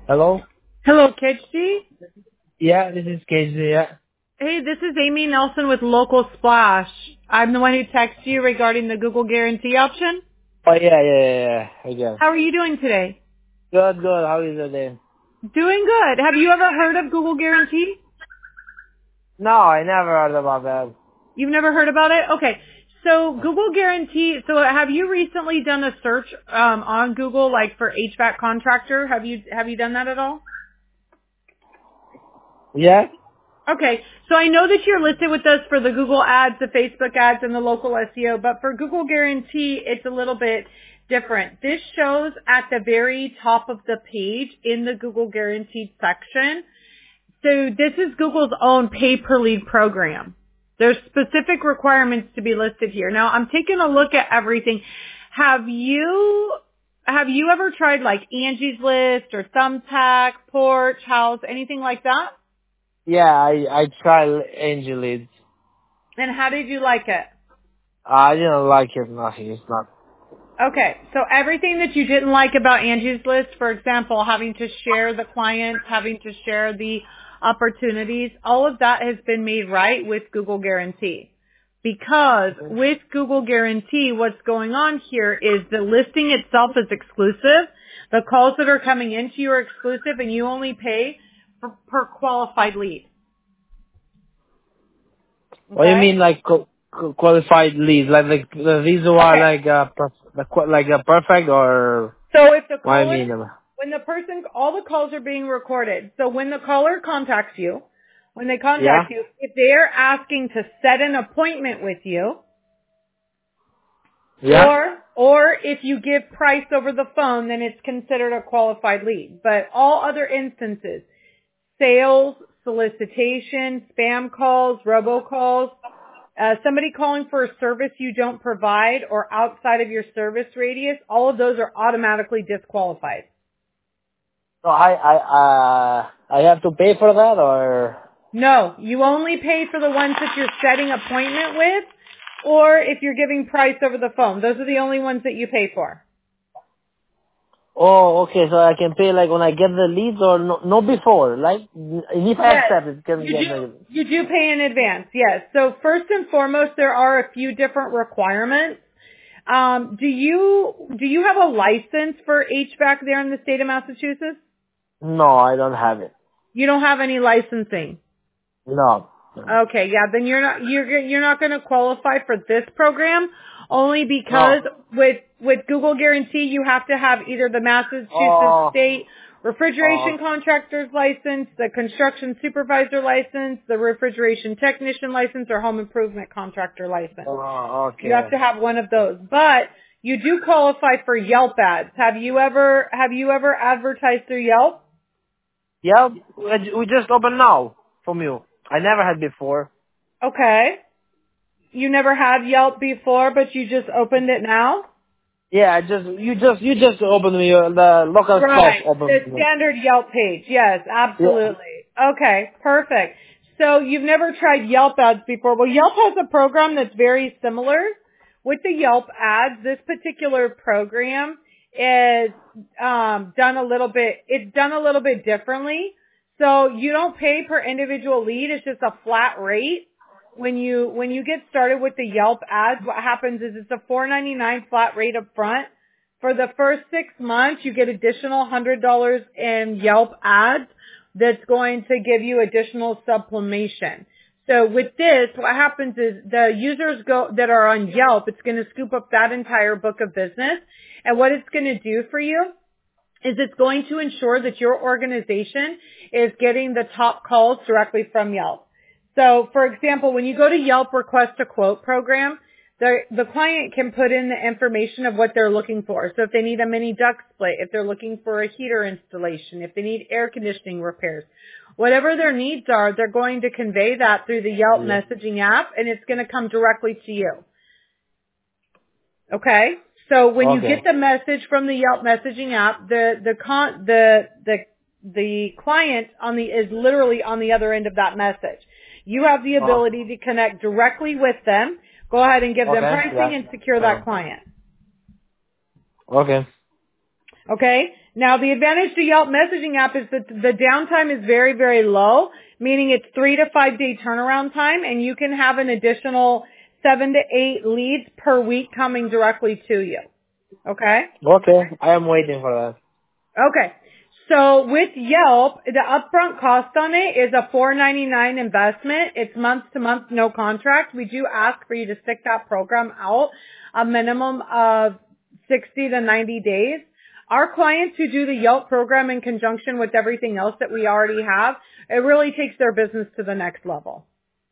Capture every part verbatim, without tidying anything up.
Hello? Hello, Kitchi. Yeah, this is K J, yeah. Hey, this is Amy Nelson with Local Splash. I'm the one who texted you regarding the Google Guarantee option. Oh, yeah, yeah, yeah, yeah, again. How are you doing today? Good, good, how is it then? Doing good. Have you ever heard of Google Guarantee? No, I never heard about that. You've never heard about it? Okay. So Google Guarantee, so have you recently done a search um, on Google like for H V A C contractor? Have you have you done that at all? Yeah? Okay, so I know that you're listed with us for the Google ads, the Facebook ads, and the local S E O, but for Google Guarantee, it's a little bit different. This shows at the very top of the page in the Google Guaranteed section. So this is Google's own pay-per-lead program. There's specific requirements to be listed here. Now, I'm taking a look at everything. Have you have you ever tried like Angie's List or Thumbtack, Porch, House, anything like that? Yeah, I, I tried Angel Leads. And how did you like it? I didn't like it, nothing, it's not. Okay, so everything that you didn't like about Angie's List, for example, having to share the clients, having to share the opportunities, all of that has been made right with Google Guarantee. Because with Google Guarantee, what's going on here is the listing itself is exclusive. The calls that are coming into you are exclusive, and you only pay per, per qualified lead. What do you Okay? mean, like, co- co- qualified leads? Like, like, the- these are Okay. like, uh, per- the qu- like, a perfect, or, So if the what I caller, mean? uh, when the person, all the calls are being recorded. So when the caller contacts you, when they Yeah? contact you, if they're asking to set an appointment with you, Yeah? or, or if you give price over the phone, then it's considered a qualified lead. But all other instances, sales, solicitation, spam calls, robocalls, uh, somebody calling for a service you don't provide or outside of your service radius, all of those are automatically disqualified. So I, I, uh, I have to pay for that, or? No, you only pay for the ones that you're setting appointment with, or if you're giving price over the phone. Those are the only ones that you pay for. Oh, okay, so I can pay like when I get the leads, or no, no before, like, if I Yes, accept it, can you get do. the, You do pay in advance. Yes. So first and foremost, there are a few different requirements. Um, do you do you have a license for H V A C there in the state of Massachusetts? no, I don't have it. You don't have any licensing. No. Okay, yeah, then you're not you're you're not going to qualify for this program only because No. with with Google Guarantee you have to have either the Massachusetts Oh, State oh, Refrigeration Contractor's license, the Construction Supervisor license, the Refrigeration Technician license, or Home Improvement Contractor license. oh, You have okay. to have one of those, but you do qualify for Yelp ads. Have you ever have you ever advertised through Yelp? Yeah, we we just opened now from you. I never had before. Okay. You never had Yelp before, but you just opened it now? Yeah, I just, you just, you just opened me, uh, the local stuff Right. The opened me. standard Yelp page. Yes, Yeah. absolutely. Okay, perfect. So you've never tried Yelp ads before. Well, Yelp has a program that's very similar. With the Yelp ads, this particular program is um, done a little bit, it's done a little bit differently. So you don't pay per individual lead. It's just a flat rate. When you, when you get started with the Yelp ads, what happens is it's a four ninety-nine flat rate up front. For the first six months, you get additional one hundred dollars in Yelp ads that's going to give you additional sublimation. So with this, what happens is the users go that are on Yelp, it's going to scoop up that entire book of business. And what it's going to do for you is it's going to ensure that your organization is getting the top calls directly from Yelp. So, for example, when you go to Yelp Request a Quote program, the, the client can put in the information of what they're looking for. So if they need a mini duct split, if they're looking for a heater installation, if they need air conditioning repairs, whatever their needs are, they're going to convey that through the Yelp Yeah. messaging app, and it's going to come directly to you. Okay? So when you get Okay. the message from the Yelp messaging app, the, the con, the, the, the client on the, is literally on the other end of that message. You have the Oh, ability to connect directly with them. Go ahead and give them okay, pricing yeah. and secure Uh, that client. okay. Okay? Now, the advantage to Yelp messaging app is that the downtime is very, very low, meaning it's three to five day turnaround time, and you can have an additional seven to eight leads per week coming directly to you. Okay? Okay, I am waiting for that. Okay. So with Yelp, the upfront cost on it is a four ninety-nine investment. It's month to month, no contract. We do ask for you to stick that program out a minimum of sixty to ninety days. Our clients who do the Yelp program in conjunction with everything else that we already have, it really takes their business to the next level.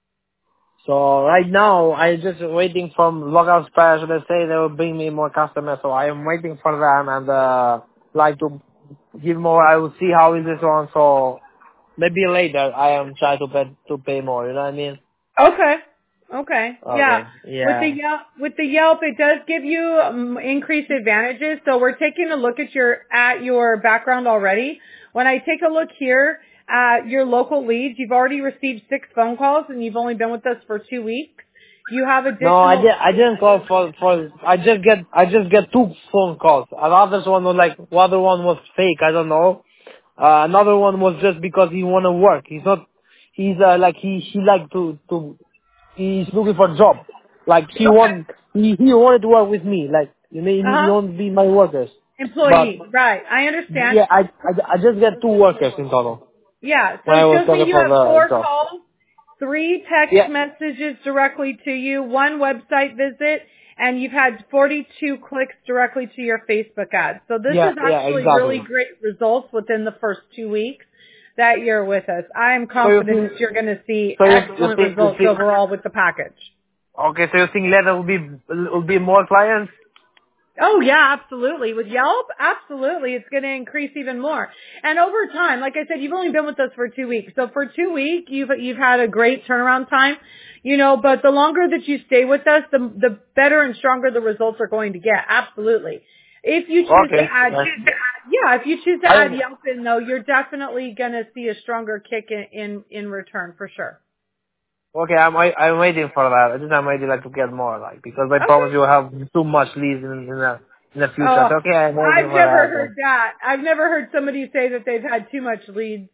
So right now, I'm just waiting from Logout Splash. They say they will bring me more customers, so I am waiting for them and uh, like to give more. I will see how is this one. So maybe later I am trying to pay to pay more. You know what I mean? Okay. Okay. Yeah. Okay. With the Yeah. Yelp, with the Yelp, it does give you um, increased advantages. So we're taking a look at your at your background already. When I take a look here at your local leads, you've already received six phone calls, and you've only been with us for two weeks. You have No, I additional. did. I didn't call for for. I just get. I just get two phone calls. Another one was like. The other one was fake. I don't know. Uh, another one was just because he want to work. He's not. He's uh, like he he like to to. He's looking for a job. Like he Okay. want. He he wanted to work with me. Like you know, he, Uh he huh. wants to be my workers. But Employee. Right. I understand. yeah, I, I I just get two workers in total Yeah. So when I it was shows me talking you for have the four job. calls, three text Yeah. messages directly to you, one website visit, and you've had forty-two clicks directly to your Facebook ads. So this Yeah. is Yeah. actually really Exactly. great results within the first two weeks that you're with us. I am So you confident think? that you're going to see So you you excellent think you results think? overall with the package. Okay, so you think later will be will be more clients? Oh yeah, absolutely. With Yelp, absolutely. It's going to increase even more. And over time, like I said, you've only been with us for two weeks. So for two weeks, you've, you've had a great turnaround time, you know, but the longer that you stay with us, the, the better and stronger the results are going to get. Absolutely. If you choose to Okay. add, Nice. yeah, if you choose to I add am Yelp in though, you're definitely going to see a stronger kick in, in, in return for sure. okay. I'm wai- I'm waiting for that. I just I'm waiting like to get more like because I Okay. promise you will have too much leads in in the in the future. Oh, So, okay, I'm waiting I've for never that. So. heard that. I've never heard somebody say that they've had too much leads.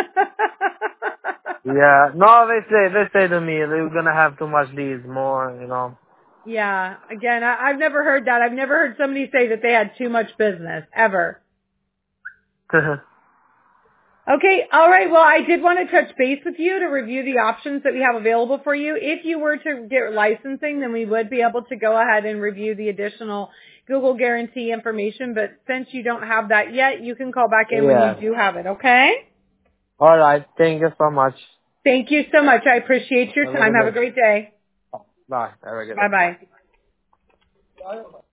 Yeah. No, they say they say to me they're gonna have too much leads more. You know. Yeah, again, I, I've never heard that. I've never heard somebody say that they had too much business, ever. Okay, all right. Well, I did want to touch base with you to review the options that we have available for you. If you were to get licensing, then we would be able to go ahead and review the additional Google guarantee information. But since you don't have that yet, you can call back in when you Yeah. do have it, okay? All right. Thank you so much. Thank you so much. I appreciate your Have a time. good Have a day. great day. Bye. Have a good day. Bye-bye. Bye.